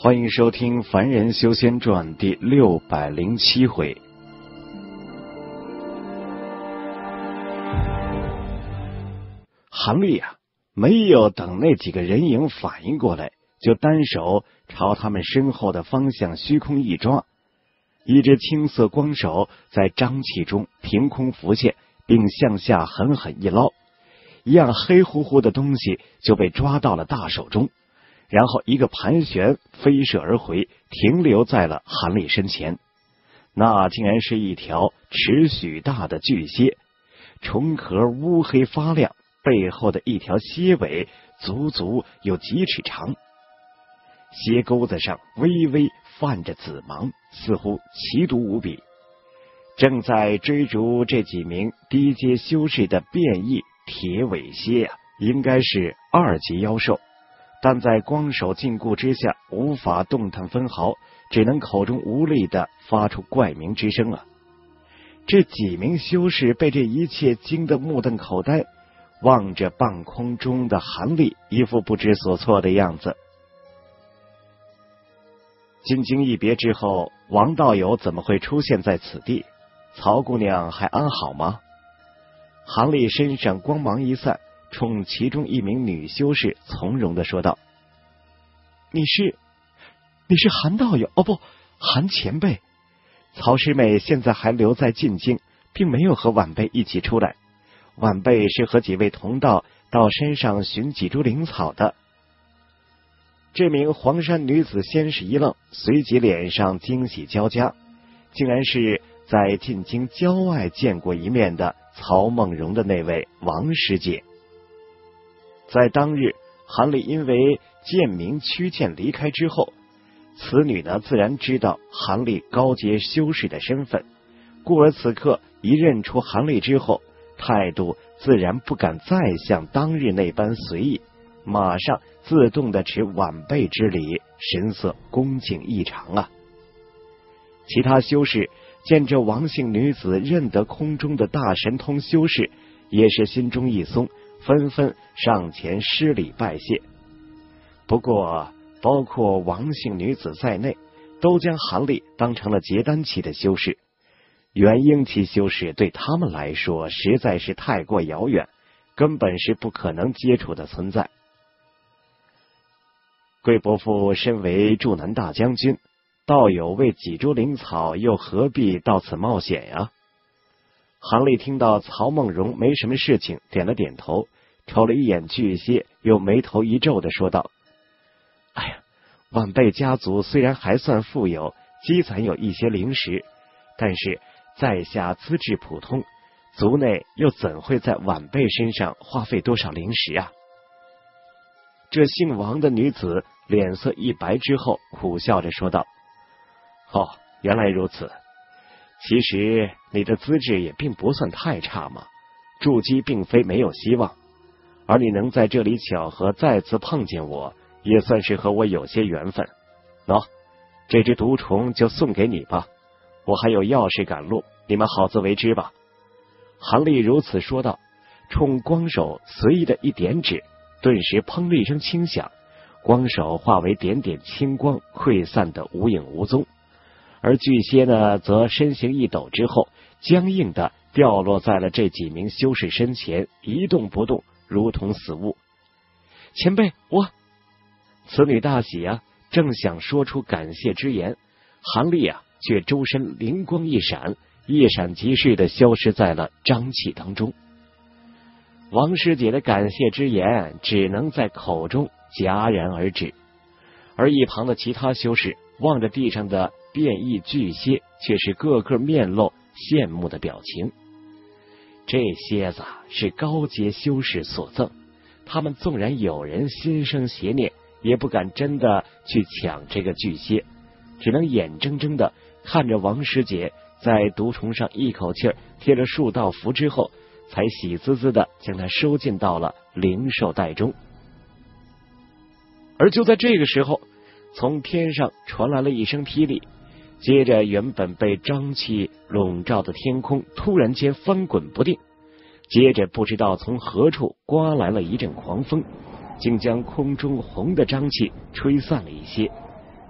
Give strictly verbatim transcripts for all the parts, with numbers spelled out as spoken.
欢迎收听《凡人修仙传》第六百零七回。韩立啊，没有等那几个人影反应过来，就单手朝他们身后的方向虚空一抓，一只青色光手在瘴气中凭空浮现，并向下狠狠一捞，一样黑乎乎的东西就被抓到了大手中，然后一个盘旋飞射而回，停留在了韩立身前。那竟然是一条尺许大的巨蝎，虫壳乌黑发亮，背后的一条蝎尾足足有几尺长，蝎钩子上微微泛着紫芒，似乎奇毒无比。正在追逐这几名低阶修士的变异铁尾蝎啊，应该是二级妖兽，但在光手禁锢之下无法动弹分毫，只能口中无力地发出怪鸣之声啊！这几名修士被这一切惊得目瞪口呆，望着半空中的韩立，一副不知所措的样子。经经一别之后，王道友怎么会出现在此地？曹姑娘还安好吗？韩立身上光芒一散，冲其中一名女修士从容地说道：“你是，你是韩道友？哦不，韩前辈。曹师妹现在还留在进京，并没有和晚辈一起出来。晚辈是和几位同道到山上寻几株灵草的。”这名黄山女子先是一愣，随即脸上惊喜交加，竟然是在进京郊外见过一面的曹梦荣的那位王师姐。在当日韩立因为见明驱剑离开之后，此女呢自然知道韩立高阶修士的身份，故而此刻一认出韩立之后，态度自然不敢再像当日那般随意，马上自动的持晚辈之礼，神色恭敬异常啊！其他修士见这王姓女子认得空中的大神通修士，也是心中一松，纷纷上前施礼拜谢。不过包括王姓女子在内，都将韩立当成了结丹期的修士，元婴期修士对他们来说实在是太过遥远，根本是不可能接触的存在。贵伯父身为驻南大将军，道友为几株灵草，又何必到此冒险呀？韩立听到曹梦荣没什么事情，点了点头，瞅了一眼巨蟹，又眉头一皱的说道：“哎呀，晚辈家族虽然还算富有，积攒有一些灵石，但是在下资质普通，族内又怎会在晚辈身上花费多少灵石啊？”这姓王的女子脸色一白之后，苦笑着说道：“哦，原来如此。其实你的资质也并不算太差嘛，筑基并非没有希望，而你能在这里巧合再次碰见我，也算是和我有些缘分。喏，这只毒虫就送给你吧，我还有要事赶路，你们好自为之吧。”韩立如此说道，冲光手随意的一点指，顿时砰的一声轻响，光手化为点点青光，溃散的无影无踪。而巨蝎呢，则身形一抖之后，僵硬的掉落在了这几名修士身前，一动不动，如同死物。前辈，我……此女大喜啊，正想说出感谢之言，韩立啊，却周身灵光一闪，一闪即逝的消失在了瘴气当中。王师姐的感谢之言只能在口中戛然而止，而一旁的其他修士望着地上的变异巨蝎，却是个个面露羡慕的表情。这蝎子是高阶修士所赠，他们纵然有人心生邪念，也不敢真的去抢这个巨蝎，只能眼睁睁的看着王师姐在毒虫上一口气贴了数道符之后，才喜滋滋的将它收进到了灵兽袋中。而就在这个时候，从天上传来了一声霹雳，接着原本被瘴气笼罩的天空突然间翻滚不定，接着不知道从何处刮来了一阵狂风，竟将空中红的瘴气吹散了一些，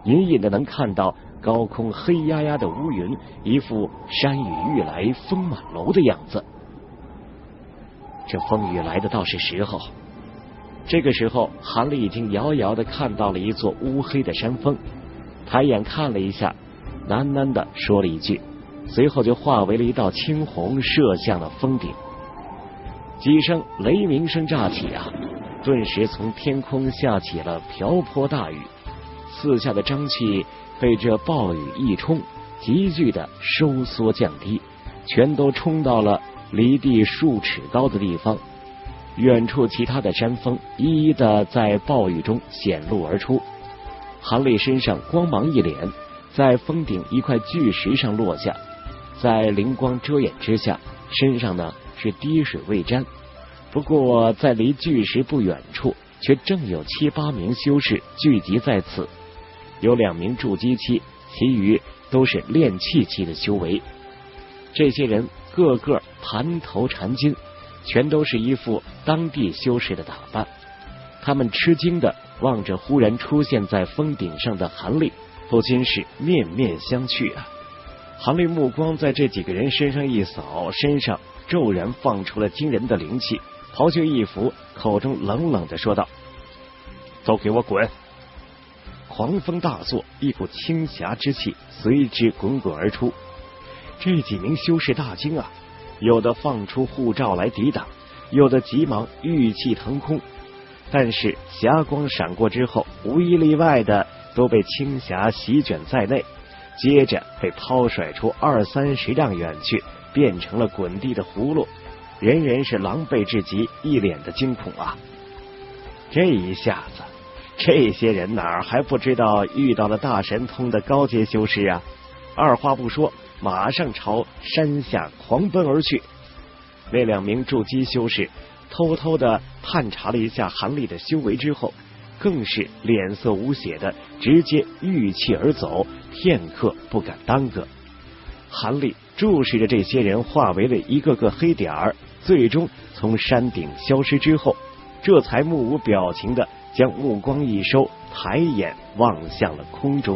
隐隐的能看到高空黑压压的乌云，一副山雨欲来风满楼的样子。这风雨来的倒是时候。这个时候，韩立已经遥遥的看到了一座乌黑的山峰，抬眼看了一下，喃喃的说了一句，随后就化为了一道青红，射向了峰顶。几声雷鸣声乍起啊，顿时从天空下起了瓢泼大雨，四下的瘴气被这暴雨一冲，急剧的收缩降低，全都冲到了离地数尺高的地方。远处其他的山峰一一的在暴雨中显露而出。韩立身上光芒一脸，在峰顶一块巨石上落下，在灵光遮掩之下，身上呢是滴水未沾。不过在离巨石不远处，却正有七八名修士聚集在此，有两名筑基期，其余都是炼气期的修为。这些人个个盘头缠巾，全都是一副当地修士的打扮。他们吃惊的望着忽然出现在峰顶上的韩立，不禁是面面相觑啊。韩立目光在这几个人身上一扫，身上骤然放出了惊人的灵气，袍袖一拂，口中冷冷的说道：“都给我滚！”狂风大作，一股青霞之气随之滚滚而出。这几名修士大惊啊，有的放出护罩来抵挡，有的急忙玉气腾空，但是霞光闪过之后，无一例外的都被青霞席卷在内，接着被抛甩出二三十丈远去，变成了滚地的葫芦，人人是狼狈至极，一脸的惊恐啊！这一下子，这些人哪儿还不知道遇到了大神通的高阶修士啊？二话不说，马上朝山下狂奔而去。那两名筑基修士偷偷的探查了一下韩立的修为之后，更是脸色无血的直接御气而走，片刻不敢耽搁。韩立注视着这些人化为了一个个黑点儿，最终从山顶消失之后，这才目无表情的将目光一收，抬眼望向了空中。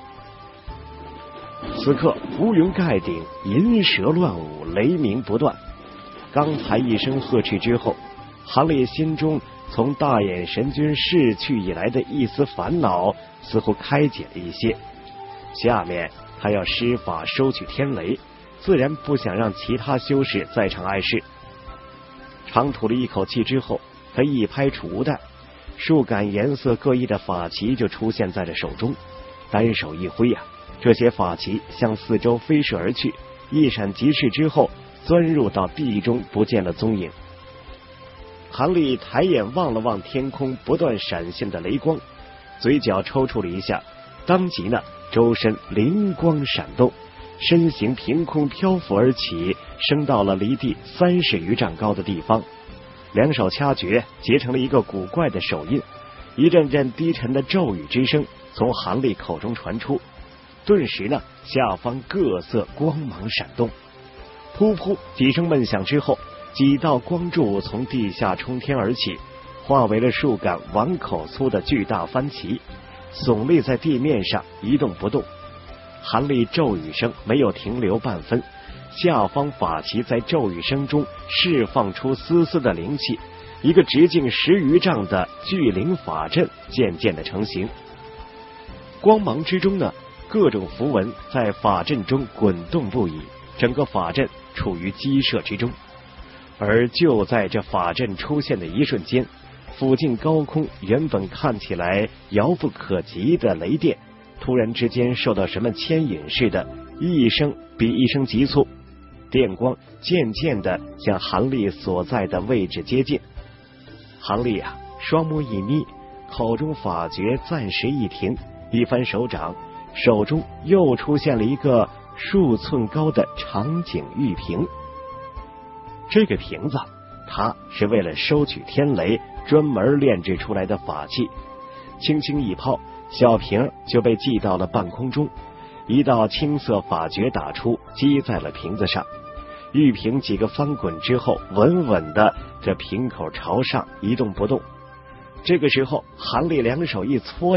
此刻乌云盖顶，银蛇乱舞，雷鸣不断。刚才一声呵斥之后，韩立心中从大眼神君逝去以来的一丝烦恼似乎开解了一些。下面他要施法收取天雷，自然不想让其他修士在场碍事。长吐了一口气之后，他一拍储物袋，数杆颜色各异的法旗就出现在了手中，单手一挥啊，这些法旗向四周飞射而去，一闪即逝之后，钻入到地中不见了踪影。韩立抬眼望了望天空不断闪现的雷光，嘴角抽搐了一下，当即呢周身灵光闪动，身形凭空漂浮而起，升到了离地三十余丈高的地方，两手掐诀，结成了一个古怪的手印。一阵阵低沉的咒语之声从韩立口中传出，顿时呢下方各色光芒闪动，噗噗几声闷响之后，几道光柱从地下冲天而起，化为了数杆碗口粗的巨大幡旗，耸立在地面上一动不动。韩立咒语声没有停留半分，下方法旗在咒语声中释放出丝丝的灵气，一个直径十余丈的巨灵法阵渐渐的成型。光芒之中呢，各种符文在法阵中滚动不已，整个法阵处于激射之中。而就在这法阵出现的一瞬间，附近高空原本看起来遥不可及的雷电，突然之间受到什么牵引似的，一声比一声急促，电光渐渐的向韩立所在的位置接近。韩立啊，双目一眯，口中法诀暂时一停，一翻手掌，手中又出现了一个数寸高的长颈玉瓶。这个瓶子，它是为了收取天雷专门炼制出来的法器，轻轻一抛，小瓶就被系到了半空中，一道青色法诀打出，击在了瓶子上。玉瓶几个翻滚之后，稳稳的这瓶口朝上一动不动。这个时候，韩立两手一搓呀，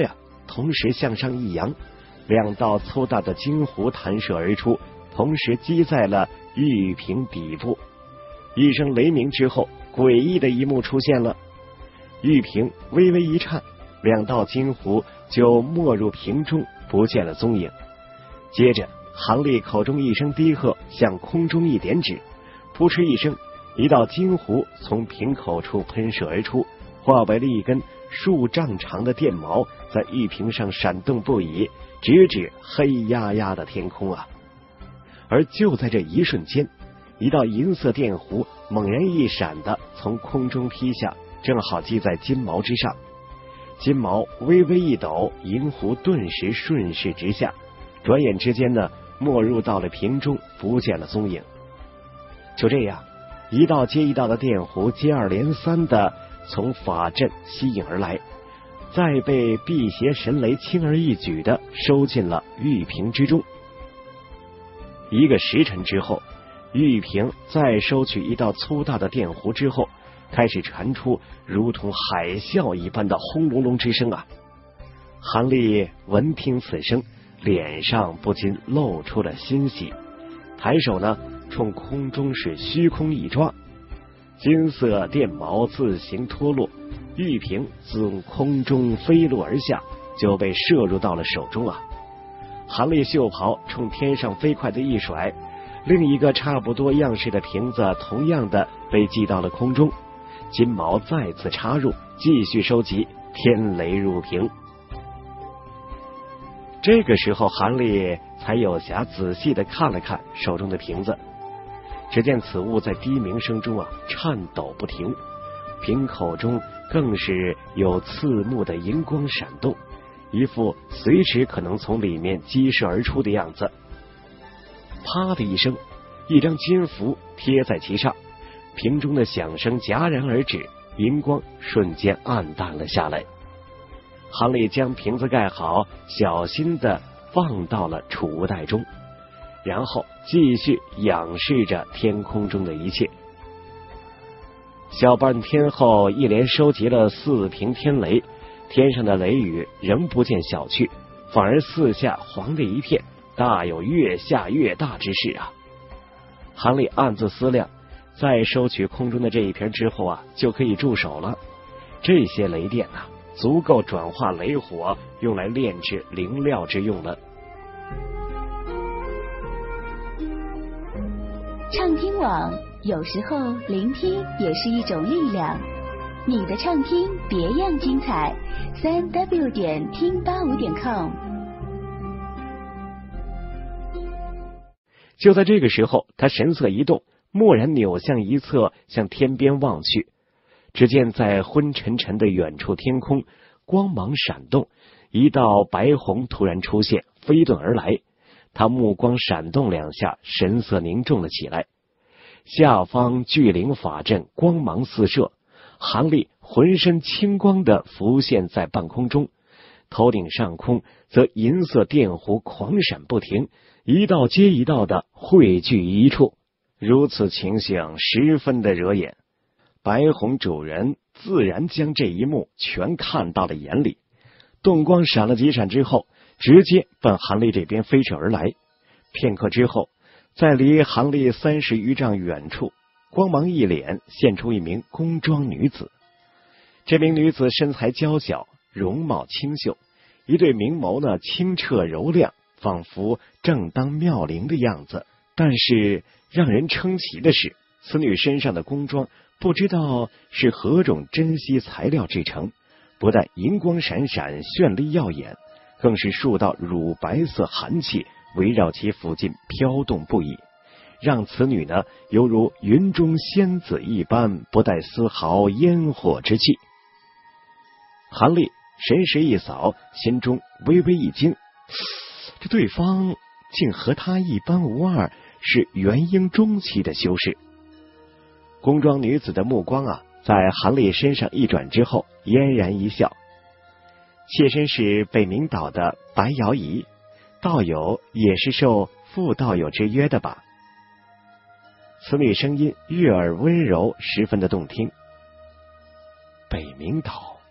同时向上一扬，两道粗大的金壶弹射而出，同时击在了玉瓶底部。一声雷鸣之后，诡异的一幕出现了，玉瓶微微一颤，两道金壶就没入瓶中，不见了踪影。接着韩立口中一声低喝，向空中一点指，扑哧一声，一道金壶从瓶口处喷射而出，化为了一根数丈长的电毛，在玉瓶上闪动不已，直指黑压压的天空啊！而就在这一瞬间，一道银色电弧猛然一闪的从空中劈下，正好击在金毛之上。金毛微微一抖，银壶顿时顺势直下，转眼之间呢，没入到了瓶中，不见了踪影。就这样，一道接一道的电弧接二连三的从法阵吸引而来，再被辟邪神雷轻而易举的收进了玉瓶之中。一个时辰之后，玉瓶再收取一道粗大的电弧之后，开始传出如同海啸一般的轰隆隆之声啊！韩立闻听此声，脸上不禁露出了欣喜，抬手呢，冲空中是虚空一抓，金色电毛自行脱落，玉瓶自空中飞落而下，就被射入到了手中啊！韩立袖袍冲天上飞快的一甩，另一个差不多样式的瓶子同样的被击到了空中，金毛再次插入，继续收集，天雷入瓶。这个时候韩立才有暇仔细的看了看手中的瓶子，只见此物在低鸣声中啊颤抖不停，瓶口中更是有刺目的荧光闪动，一副随时可能从里面激射而出的样子。啪的一声，一张金符贴在其上，瓶中的响声戛然而止，荧光瞬间暗淡了下来。韩立将瓶子盖好，小心的放到了储物袋中，然后继续仰视着天空中的一切。小半天后，一连收集了四瓶天雷，天上的雷雨仍不见小去，反而四下黄的一片，大有越下越大之势啊！韩立暗自思量，在收取空中的这一瓶之后啊，就可以驻手了。这些雷电啊，足够转化雷火，用来炼制灵料之用了。 畅听网，有时候聆听也是一种力量。你的畅听别样精彩，三 w 点听八五点 com。 就在这个时候，他神色一动，蓦然扭向一侧，向天边望去。只见在昏沉沉的远处天空，光芒闪动，一道白虹突然出现，飞遁而来。他目光闪动两下，神色凝重了起来。下方巨灵法阵光芒四射，韩立浑身青光的浮现在半空中，头顶上空则银色电弧狂闪不停，一道接一道的汇聚一处。如此情形十分的惹眼，白虹主人自然将这一幕全看到了眼里。动光闪了几闪之后，直接奔韩立这边飞射而来。片刻之后，在离韩立三十余丈远处，光芒一敛，现出一名宫装女子。这名女子身材娇小，容貌清秀，一对明眸呢清澈柔亮，仿佛正当妙龄的样子。但是让人称奇的是，此女身上的宫装不知道是何种珍稀材料制成，不但银光闪闪，绚丽耀眼，更是数道乳白色寒气围绕其附近飘动不已，让此女呢犹如云中仙子一般，不带丝毫烟火之气。韩立神识一扫，心中微微一惊，这对方竟和他一般无二，是元婴中期的修士。宫装女子的目光啊，在韩立身上一转之后，嫣然一笑：“妾身是北冥岛的白瑶仪，道友也是受副道友之约的吧？”此女声音悦耳温柔，十分的动听。北冥岛，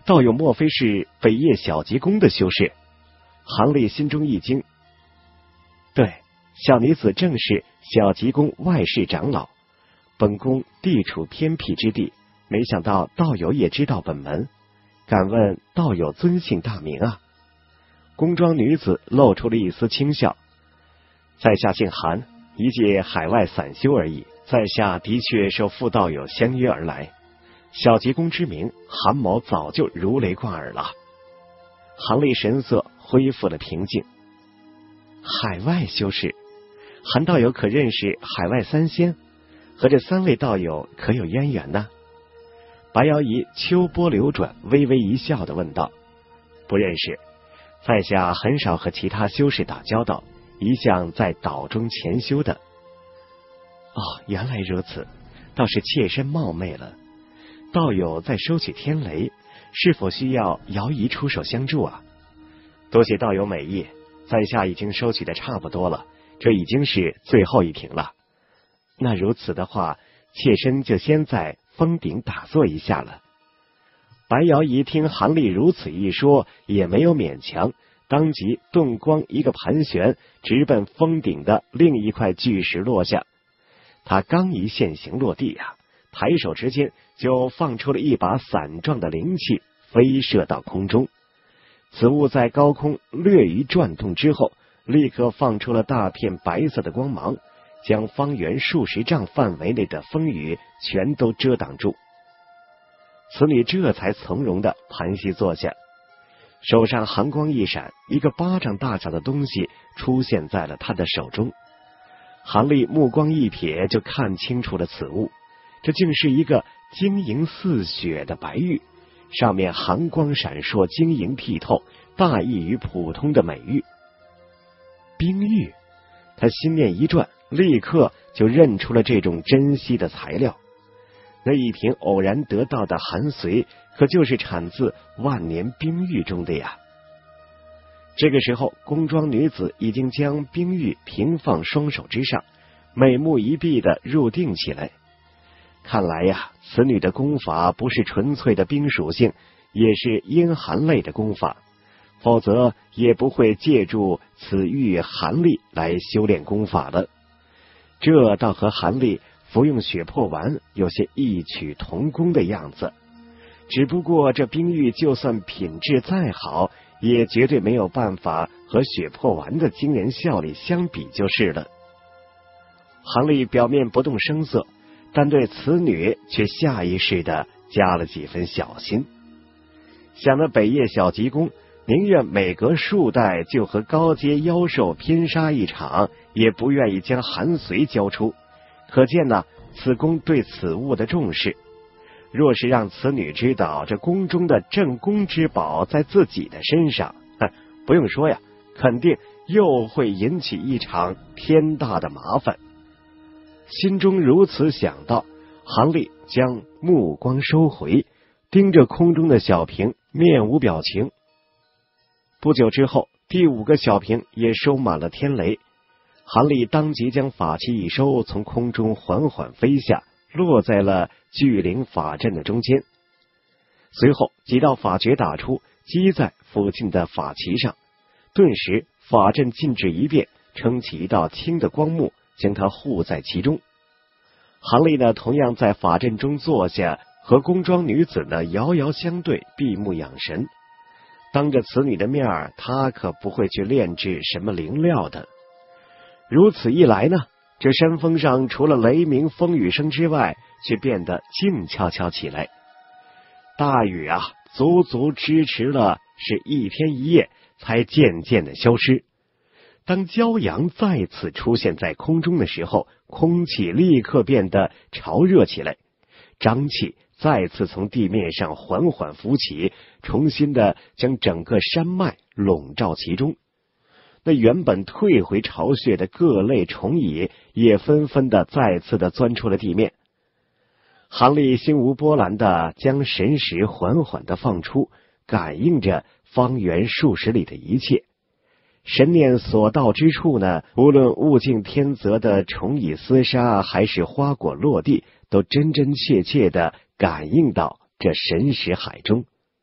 道友莫非是北叶小吉公的修士？韩立心中一惊。对，小女子正是小吉公外室长老。本宫地处偏僻之地，没想到道友也知道本门，敢问道友尊姓大名啊？宫装女子露出了一丝轻笑。在下姓韩，一介海外散修而已。在下的确受副道友相约而来。小吉公之名，韩某早就如雷贯耳了。韩立神色恢复了平静。海外修士，韩道友可认识海外三仙？和这三位道友可有渊源呢？白瑶仪秋波流转，微微一笑的问道。不认识，在下很少和其他修士打交道，一向在岛中潜修的。哦，原来如此，倒是妾身冒昧了。道友在收取天雷，是否需要瑶仪出手相助啊？多谢道友美意，在下已经收取的差不多了，这已经是最后一瓶了。那如此的话，妾身就先在峰顶打坐一下了。白瑶仪听韩立如此一说，也没有勉强，当即顿光一个盘旋，直奔峰顶的另一块巨石落下。他刚一现形落地啊，抬手之间就放出了一把伞状的灵气，飞射到空中。此物在高空略一转动之后，立刻放出了大片白色的光芒，将方圆数十丈范围内的风雨全都遮挡住。此女这才从容的盘膝坐下，手上寒光一闪，一个巴掌大小的东西出现在了她的手中。韩立目光一瞥，就看清楚了此物，这竟是一个晶莹似雪的白玉，上面寒光闪烁，晶莹剔透，大异于普通的美玉。冰玉，他心念一转，立刻就认出了这种珍稀的材料。那一瓶偶然得到的寒髓，可就是产自万年冰玉中的呀。这个时候，宫装女子已经将冰玉平放双手之上，美目一闭的入定起来。看来呀，此女的功法不是纯粹的冰属性，也是阴寒类的功法，否则也不会借助此玉寒力来修炼功法了。这倒和韩立服用血魄丸有些异曲同工的样子，只不过这冰玉就算品质再好，也绝对没有办法和血魄丸的惊人效力相比就是了。韩立表面不动声色，但对此女却下意识的加了几分小心。想那北叶小吉公宁愿每隔数代就和高阶妖兽拼杀一场，也不愿意将寒髓交出，可见呢，此公对此物的重视。若是让此女知道这宫中的镇宫之宝在自己的身上，不用说呀，肯定又会引起一场天大的麻烦。心中如此想到，韩立将目光收回，盯着空中的小瓶，面无表情。不久之后，第五个小瓶也收满了天雷，韩立当即将法器一收，从空中缓缓飞下，落在了巨灵法阵的中间。随后几道法诀打出，击在附近的法旗上，顿时法阵静止一变，撑起一道青的光幕，将它护在其中。韩立呢，同样在法阵中坐下，和宫装女子呢遥遥相对，闭目养神。当着此女的面儿，他可不会去炼制什么灵料的。如此一来呢，这山峰上除了雷鸣风雨声之外，却变得静悄悄起来。大雨啊，足足支持了是一天一夜，才渐渐的消失。当骄阳再次出现在空中的时候，空气立刻变得潮热起来，瘴气再次从地面上缓缓浮起，重新的将整个山脉笼罩其中。那原本退回巢穴的各类虫蚁也纷纷的再次的钻出了地面。韩立心无波澜的将神识缓缓的放出，感应着方圆数十里的一切。神念所到之处呢，无论物竞天择的虫蚁厮杀，还是花果落地，都真真切切的感应到这神识海中。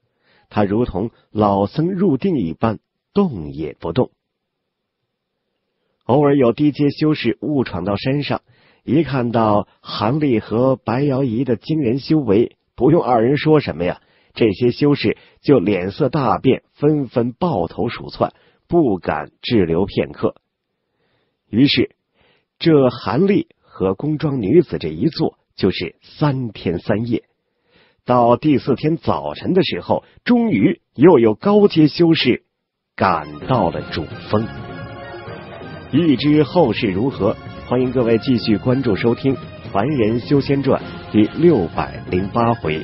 他如同老僧入定一般，动也不动。偶尔有低阶修士误闯到山上，一看到韩立和白瑶仪的惊人修为，不用二人说什么呀，这些修士就脸色大变，纷纷抱头鼠窜，不敢滞留片刻。于是这韩立和宫庄女子这一坐就是三天三夜。到第四天早晨的时候，终于又有高阶修士赶到了主峰。欲知后事如何，欢迎各位继续关注收听《凡人修仙传》第六百零八回。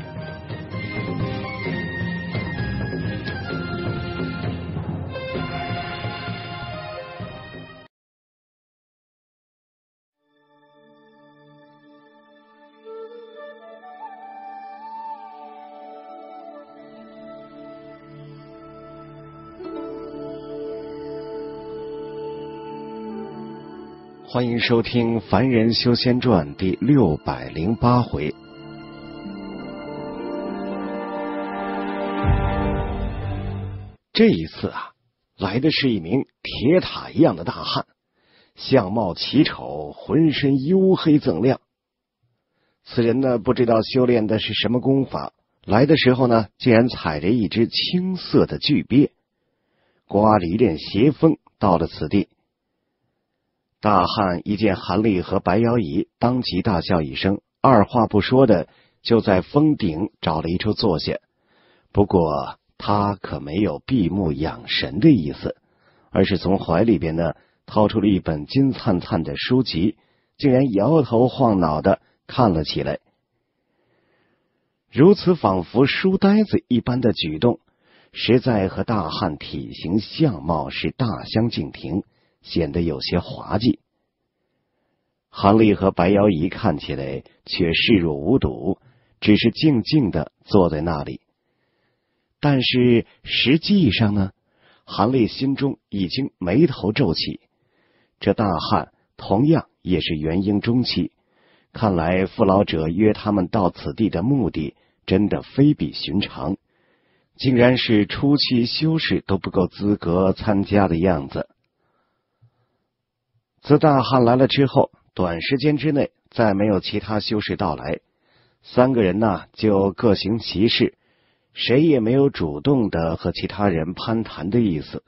欢迎收听《凡人修仙传》第六百零八回。这一次啊，来的是一名铁塔一样的大汉，相貌奇丑，浑身黝黑锃亮。此人呢，不知道修炼的是什么功法，来的时候呢，竟然踩着一只青色的巨鳖，刮着一阵邪风到了此地。大汉一见韩立和白瑶仪，当即大笑一声，二话不说的就在峰顶找了一处坐下。不过他可没有闭目养神的意思，而是从怀里边呢掏出了一本金灿灿的书籍，竟然摇头晃脑的看了起来。如此仿佛书呆子一般的举动，实在和大汉体型相貌是大相径庭，显得有些滑稽。韩立和白瑶仪看起来却视若无睹，只是静静的坐在那里。但是实际上呢，韩立心中已经眉头皱起。这大汉同样也是元婴中期，看来父老者约他们到此地的目的真的非比寻常，竟然是初期修士都不够资格参加的样子。自大汉来了之后，短时间之内再没有其他修士到来，三个人呢就各行其事，谁也没有主动的和其他人攀谈的意思。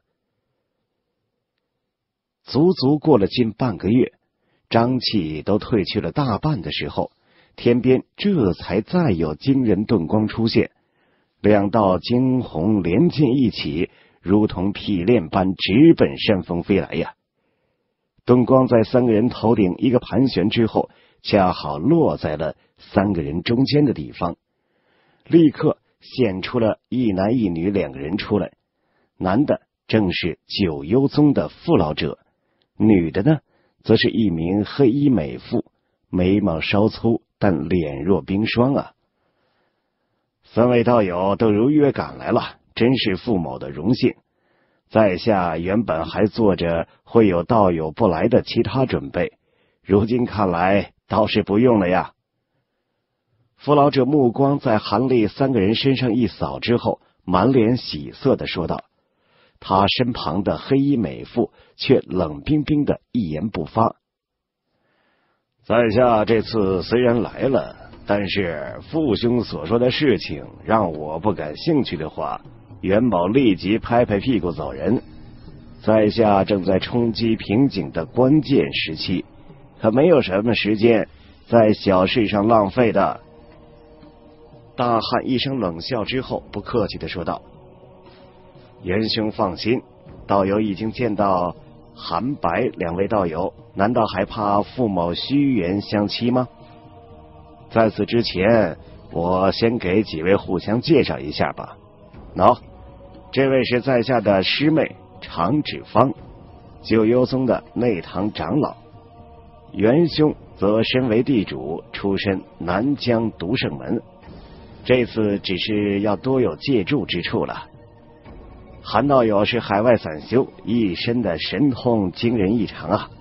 足足过了近半个月，瘴气都退去了大半的时候，天边这才再有惊人遁光出现，两道惊鸿连剑一起，如同劈链般直奔山峰飞来呀。遁光在三个人头顶一个盘旋之后，恰好落在了三个人中间的地方，立刻现出了一男一女两个人出来。男的正是九幽宗的父老者，女的呢则是一名黑衣美妇，眉毛稍粗，但脸若冰霜啊。三位道友都如约赶来了，真是父某的荣幸。在下原本还做着会有道友不来的其他准备，如今看来倒是不用了呀。父老者目光在韩立三个人身上一扫之后，满脸喜色地说道。他身旁的黑衣美妇却冷冰冰的一言不发。在下这次虽然来了，但是父兄所说的事情让我不感兴趣的话，元宝立即拍拍屁股走人。在下正在冲击瓶颈的关键时期，可没有什么时间在小事上浪费的。大汉一声冷笑之后，不客气地说道。元兄放心，道友已经见到韩白两位道友，难道还怕父某虚言相欺吗？在此之前，我先给几位互相介绍一下吧。喏，这位是在下的师妹长指芳，九幽宗的内堂长老。元兄则身为地主，出身南疆独胜门，这次只是要多有借助之处了。韩道友是海外散修，一身的神通惊人异常啊。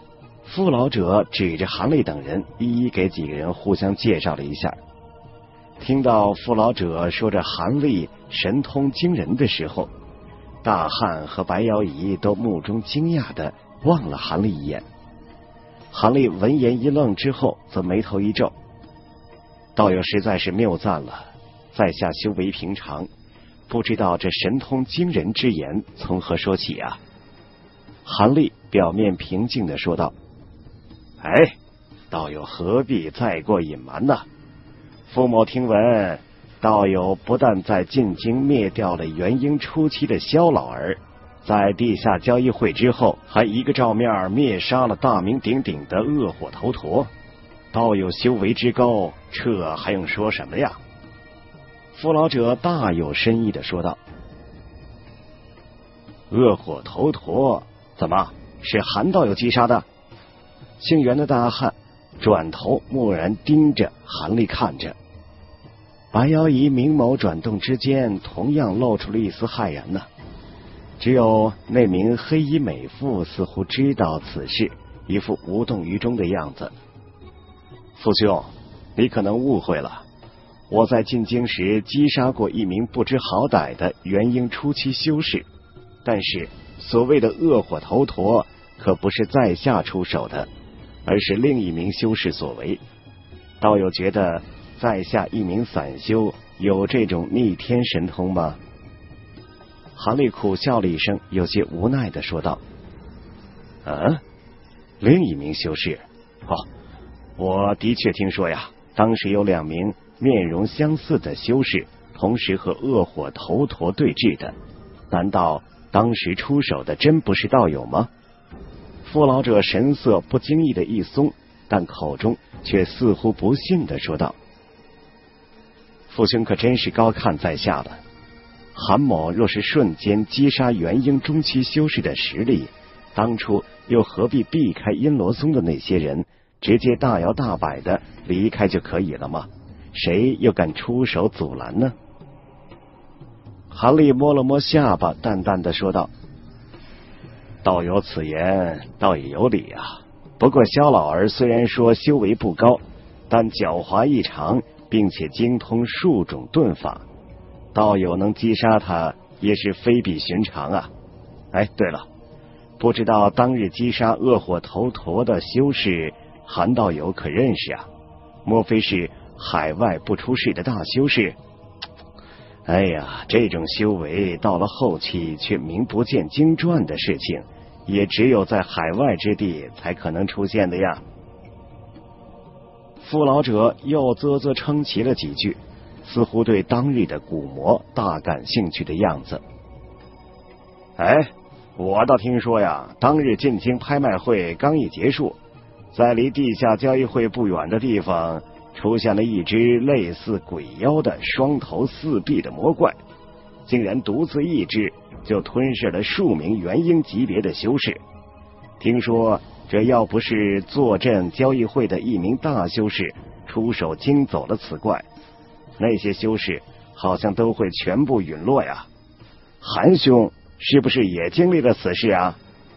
父老者指着韩立等人，一一给几个人互相介绍了一下。 听到傅老者说着韩立神通惊人的时候，大汉和白瑶仪都目中惊讶的望了韩立一眼。韩立闻言一愣之后，则眉头一皱：“道友实在是谬赞了，在下修为平常，不知道这神通惊人之言从何说起啊？”韩立表面平静的说道：“哎，道友何必再过隐瞒呢？傅某听闻，道友不但在进京灭掉了元婴初期的萧老儿，在地下交易会之后，还一个照面灭杀了大名鼎鼎的恶火头陀。道友修为之高，这还用说什么呀？”傅老者大有深意的说道：“恶火头陀怎么是韩道友击杀的？”姓袁的大汉转头蓦然盯着韩立看着。白瑶仪明眸转动之间，同样露出了一丝骇然呢。只有那名黑衣美妇似乎知道此事，一副无动于衷的样子。“父兄，你可能误会了，我在进京时击杀过一名不知好歹的元婴初期修士，但是所谓的恶火头陀可不是在下出手的，而是另一名修士所为。道友觉得在下一名散修有这种逆天神通吗？”韩立苦笑了一声，有些无奈的说道：“啊，另一名修士？哦，我的确听说呀，当时有两名面容相似的修士同时和恶火头陀对峙的，难道当时出手的真不是道友吗？”傅老者神色不经意的一松，但口中却似乎不信的说道：“父兄可真是高看在下了。韩某若是瞬间击杀元婴中期修士的实力，当初又何必避开阴罗宗的那些人，直接大摇大摆的离开就可以了吗？谁又敢出手阻拦呢？”韩立摸了摸下巴，淡淡的说道：“道友此言倒也有理啊。不过萧老儿虽然说修为不高，但狡猾异常，并且精通数种遁法，道友能击杀他也是非比寻常啊。哎，对了，不知道当日击杀恶火头陀的修士韩道友可认识啊？莫非是海外不出世的大修士？哎呀，这种修为到了后期却名不见经传的事情，也只有在海外之地才可能出现的呀。”傅老者又啧啧称奇了几句，似乎对当日的古魔大感兴趣的样子。“哎，我倒听说呀，当日进京拍卖会刚一结束，在离地下交易会不远的地方出现了一只类似鬼妖的双头四臂的魔怪，竟然独自一只就吞噬了数名元婴级别的修士。听说这要不是坐镇交易会的一名大修士出手惊走了此怪，那些修士好像都会全部陨落呀。韩兄是不是也经历了此事啊？”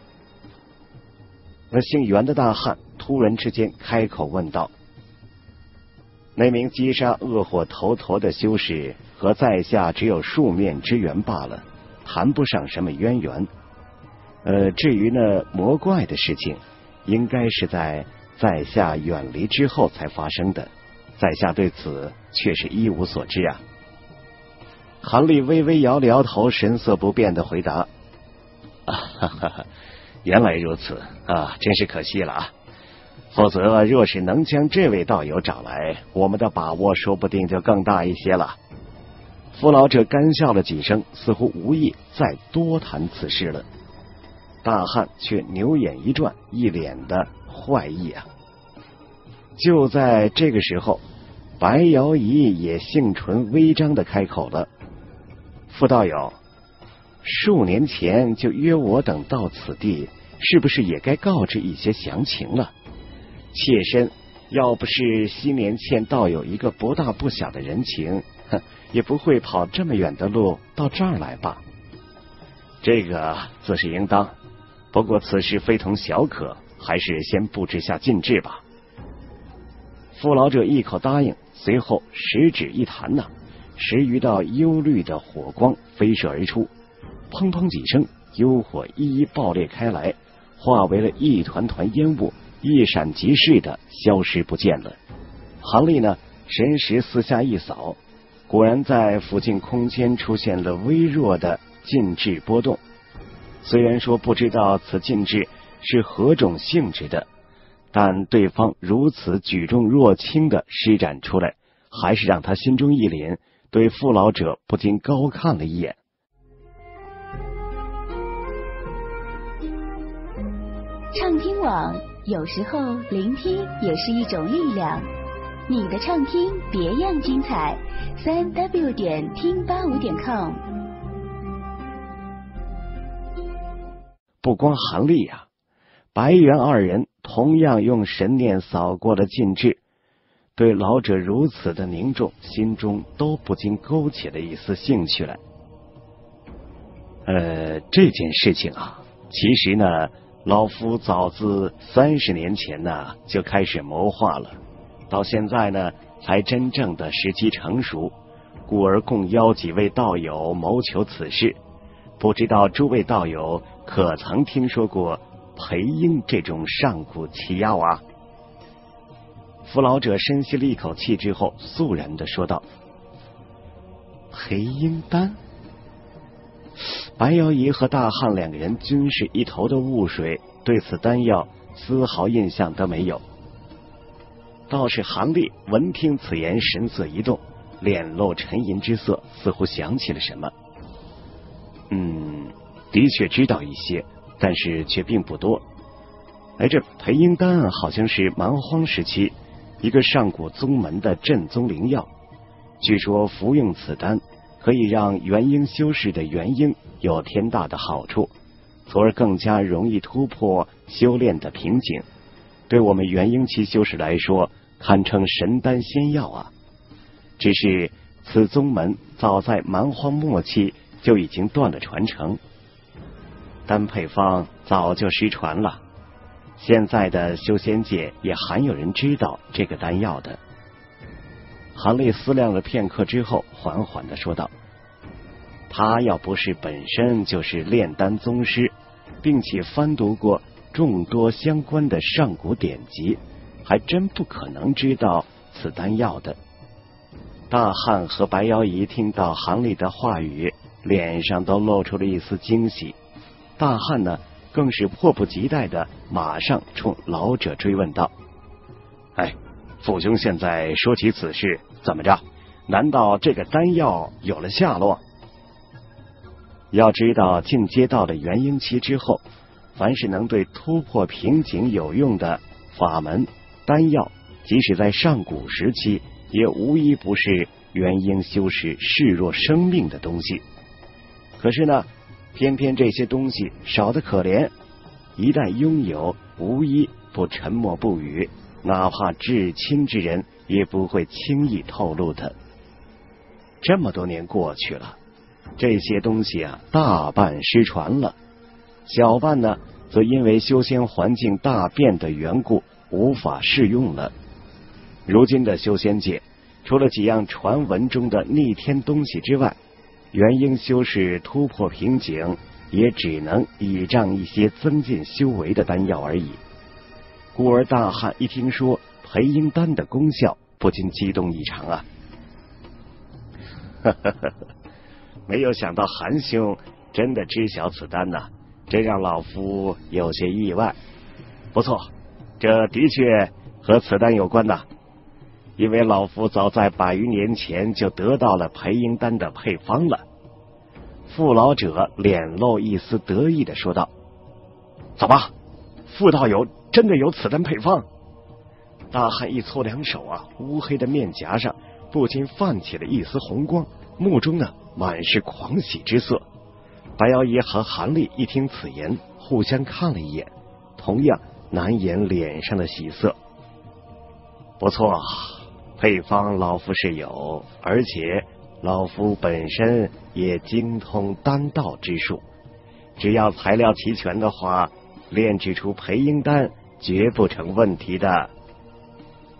那姓袁的大汉突然之间开口问道。那名击杀恶火头陀的修士和在下只有数面之缘罢了，谈不上什么渊源。呃，至于那魔怪的事情，应该是在在下远离之后才发生的，在下对此却是一无所知啊。韩立微微摇了摇头，神色不变的回答：“啊哈哈，原来如此啊，真是可惜了啊。否则若是能将这位道友找来，我们的把握说不定就更大一些了。”傅老者干笑了几声，似乎无意再多谈此事了。大汉却牛眼一转，一脸的坏意啊。就在这个时候，白瑶仪也杏唇微张的开口了：“傅道友，数年前就约我等到此地，是不是也该告知一些详情了？妾身要不是昔年欠道友一个不大不小的人情，哼，也不会跑这么远的路到这儿来吧？”“这个自是应当，不过此事非同小可，还是先布置下禁制吧。” 傅老者一口答应，随后食指一弹呐、啊，十余道幽绿的火光飞射而出，砰砰几声，幽火一一爆裂开来，化为了一团团烟雾，一闪即逝的消失不见了。韩立呢，神识四下一扫，果然在附近空间出现了微弱的禁制波动。虽然说不知道此禁制是何种性质的，但对方如此举重若轻的施展出来，还是让他心中一凛，对傅老者不禁高看了一眼。 畅听网，有时候聆听也是一种力量。你的畅听别样精彩，三 w 点听八五点 com。 不光韩立啊，白猿二人同样用神念扫过了禁制，对老者如此的凝重，心中都不禁勾起了一丝兴趣来。呃，这件事情啊，其实呢，老夫早自三十年前呢就开始谋划了，到现在呢才真正的时机成熟，故而共邀几位道友谋求此事。不知道诸位道友可曾听说过裴英这种上古奇药啊？傅老者深吸了一口气之后，肃然的说道：“裴英丹。”白瑶仪和大汉两个人均是一头的雾水，对此丹药丝毫印象都没有。倒是韩立闻听此言，神色一动，脸露沉吟之色，似乎想起了什么。嗯，的确知道一些，但是却并不多。哎，这裴英丹好像是蛮荒时期一个上古宗门的镇宗灵药，据说服用此丹可以让元婴修士的元婴有天大的好处，从而更加容易突破修炼的瓶颈。对我们元婴期修士来说，堪称神丹仙药啊！只是此宗门早在蛮荒末期就已经断了传承，丹配方早就失传了。现在的修仙界也罕有人知道这个丹药的。韩立思量了片刻之后，缓缓地说道：“他要不是本身就是炼丹宗师，并且翻读过众多相关的上古典籍，还真不可能知道此丹药的。”大汉和白瑶仪听到韩立的话语，脸上都露出了一丝惊喜。大汉呢，更是迫不及待的马上冲老者追问道：“哎，父兄现在说起此事，怎么着？难道这个丹药有了下落？”要知道，进阶到了元婴期之后，凡是能对突破瓶颈有用的法门、丹药，即使在上古时期，也无一不是元婴修士视若生命的东西。可是呢，偏偏这些东西少得可怜，一旦拥有，无一不沉默不语，哪怕至亲之人也不会轻易透露的。这么多年过去了，这些东西啊，大半失传了，小半呢，则因为修仙环境大变的缘故，无法适用了。如今的修仙界，除了几样传闻中的逆天东西之外，元婴修士突破瓶颈，也只能倚仗一些增进修为的丹药而已。故而大汉一听说裴英丹的功效，不禁激动异常啊！没有想到韩兄真的知晓此丹呐、啊，真让老夫有些意外。不错，这的确和此丹有关呐，因为老夫早在百余年前就得到了裴英丹的配方了。傅老者脸露一丝得意的说道：“怎么，傅道友真的有此丹配方？”大汉一搓两手啊，乌黑的面颊上不禁泛起了一丝红光，目中呢满是狂喜之色。白瑶仪和韩立一听此言，互相看了一眼，同样难掩脸上的喜色。不错，配方老夫是有，而且老夫本身也精通丹道之术，只要材料齐全的话，炼制出裴英丹绝不成问题的。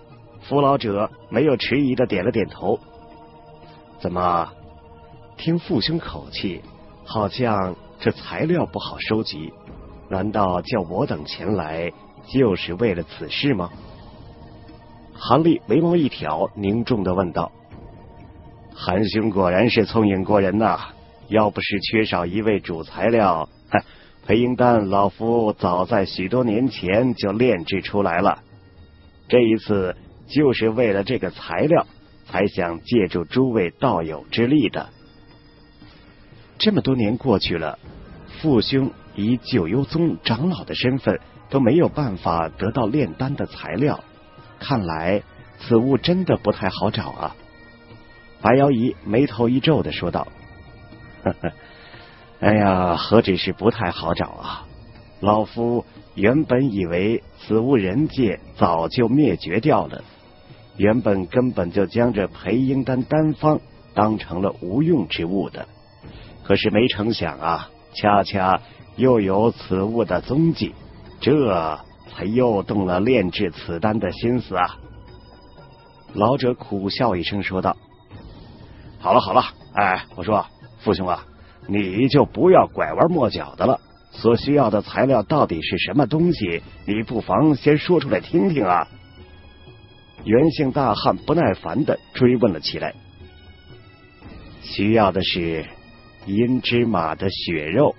扶老者没有迟疑的点了点头。怎么，听父兄口气，好像这材料不好收集，难道叫我等前来就是为了此事吗？韩立眉毛一挑，凝重的问道。韩兄果然是聪颖过人呐、啊，要不是缺少一味主材料，培英丹老夫早在许多年前就炼制出来了。这一次就是为了这个材料，才想借助诸位道友之力的。这么多年过去了，父兄以九幽宗长老的身份都没有办法得到炼丹的材料，看来此物真的不太好找啊。白瑶仪眉头一皱的说道：呵呵，哎呀，何止是不太好找啊，老夫原本以为此物人界早就灭绝掉了，原本根本就将这培英丹丹方当成了无用之物的，可是没成想啊，恰恰又有此物的踪迹，这才诱动了炼制此丹的心思啊。老者苦笑一声说道：好了好了，哎，我说父兄啊，你就不要拐弯抹角的了，所需要的材料到底是什么东西，你不妨先说出来听听啊。袁姓大汉不耐烦的追问了起来。需要的是阴之马的血肉。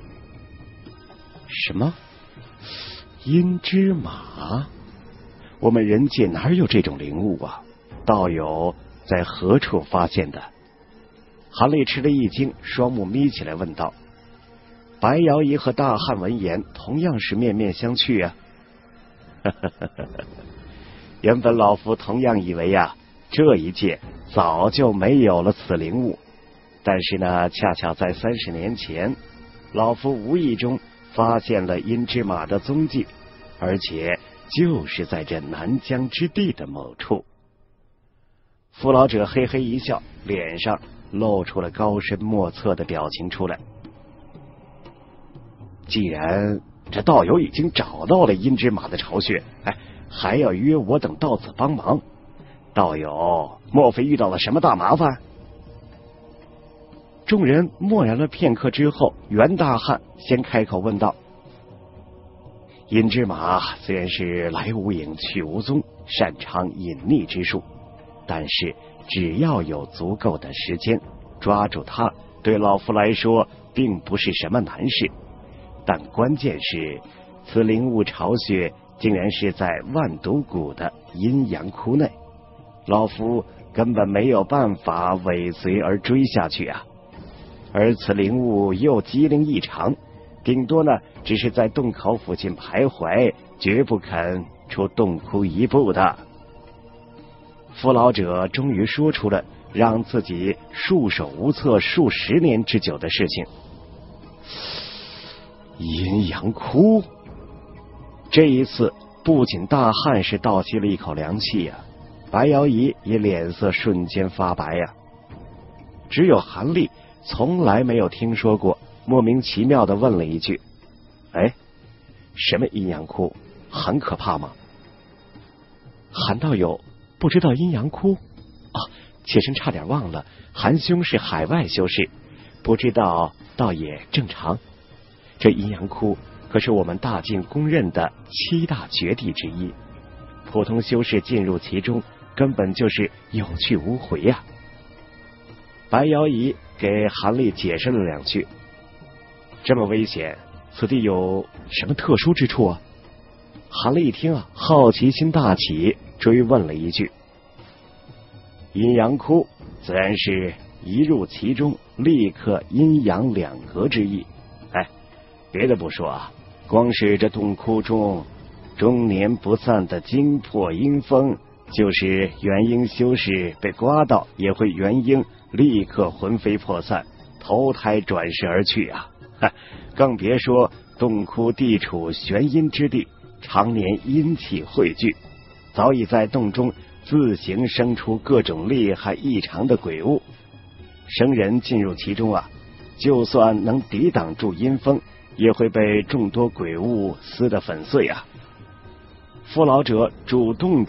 什么？阴之马？我们人界哪有这种灵物啊？道友在何处发现的？韩立吃了一惊，双目眯起来问道。白瑶仪和大汉闻言同样是面面相觑啊。原本老夫同样以为啊，这一界早就没有了此灵物，但是呢，恰巧在三十年前，老夫无意中发现了阴之马的踪迹，而且就是在这南疆之地的某处。傅老者嘿嘿一笑，脸上露出了高深莫测的表情出来。既然这道友已经找到了阴之马的巢穴，哎，还要约我等到此帮忙，道友莫非遇到了什么大麻烦？众人默然了片刻之后，袁大汉先开口问道：阴之马虽然是来无影去无踪，擅长隐匿之术，但是只要有足够的时间，抓住它对老夫来说并不是什么难事。但关键是此灵物巢穴竟然是在万毒谷的阴阳窟内，老夫根本没有办法尾随而追下去啊。而此灵物又机灵异常，顶多呢只是在洞口附近徘徊，绝不肯出洞窟一步的。傅老者终于说出了让自己束手无策数十年之久的事情。阴阳窟，这一次不仅大汉是倒吸了一口凉气啊，白瑶仪也脸色瞬间发白呀、啊。只有韩立从来没有听说过，莫名其妙的问了一句：哎，什么阴阳窟？很可怕吗？韩道友不知道阴阳窟啊，妾身差点忘了，韩兄是海外修士，不知道倒也正常。这阴阳窟可是我们大晋公认的七大绝地之一，普通修士进入其中根本就是有去无回呀、啊。白瑶仪给韩立解释了两句。这么危险，此地有什么特殊之处啊？韩立一听啊，好奇心大起，追问了一句。阴阳窟自然是一入其中立刻阴阳两隔之意。哎，别的不说啊，光是这洞窟中终年不散的惊破阴风，就是元婴修士被刮到，也会元婴立刻魂飞魄散，投胎转世而去啊！更别说洞窟地处玄阴之地，常年阴气汇聚，早已在洞中自行生出各种厉害异常的鬼物。生人进入其中啊，就算能抵挡住阴风，也会被众多鬼物撕得粉碎啊！傅老者主动的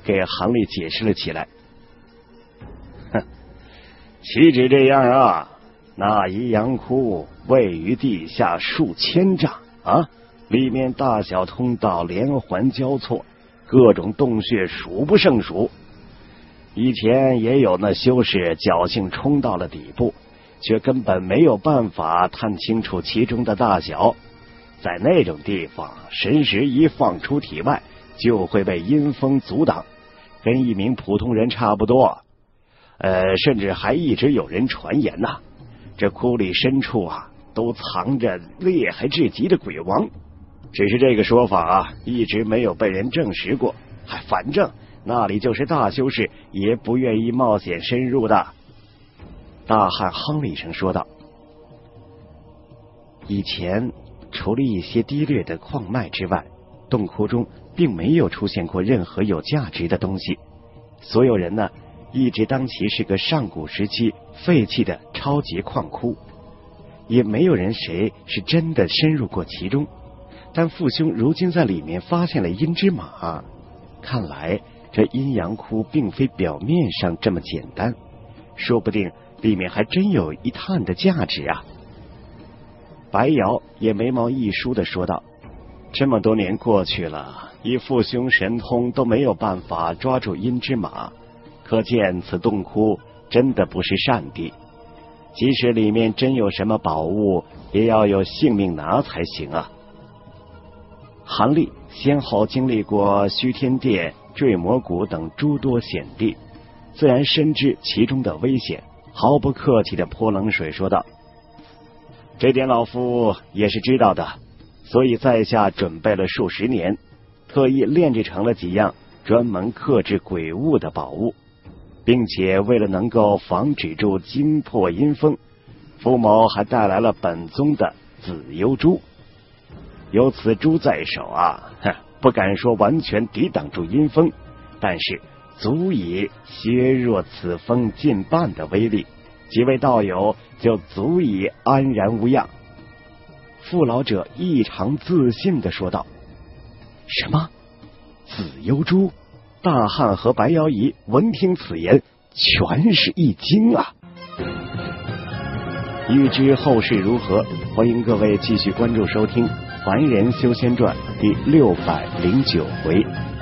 给韩立解释了起来。哼，岂止这样啊！那阴阳窟位于地下数千丈啊，里面大小通道连环交错，各种洞穴数不胜数。以前也有那修士侥幸冲到了底部，却根本没有办法探清楚其中的大小。在那种地方，神识一放出体外，就会被阴风阻挡，跟一名普通人差不多。呃，甚至还一直有人传言呐、啊，这窟里深处啊，都藏着厉害至极的鬼王。只是这个说法啊，一直没有被人证实过。还反正那里就是大修士也不愿意冒险深入的。大汉哼了一声说道：以前除了一些低劣的矿脉之外，洞窟中并没有出现过任何有价值的东西。所有人呢，一直当其是个上古时期废弃的超级矿窟，也没有人谁是真的深入过其中。但父兄如今在里面发现了阴之马，看来这阴阳窟并非表面上这么简单，说不定里面还真有一探的价值啊。白瑶也眉毛一梳的说道：这么多年过去了，以父兄神通都没有办法抓住阴之马，可见此洞窟真的不是善地。即使里面真有什么宝物，也要有性命拿才行啊。韩立先后经历过虚天殿、坠魔谷等诸多险地，自然深知其中的危险，毫不客气的泼冷水说道：这点老夫也是知道的，所以在下准备了数十年，特意炼制成了几样专门克制鬼物的宝物，并且为了能够防止住惊破阴风，傅某还带来了本宗的紫幽珠。有此珠在手啊，不敢说完全抵挡住阴风，但是足以削弱此风近半的威力，几位道友就足以安然无恙。傅老者异常自信地说道：什么？紫幽珠？大汉和白瑶仪闻听此言，全是一惊啊！欲知后事如何，欢迎各位继续关注收听《凡人修仙传》第六百零九回。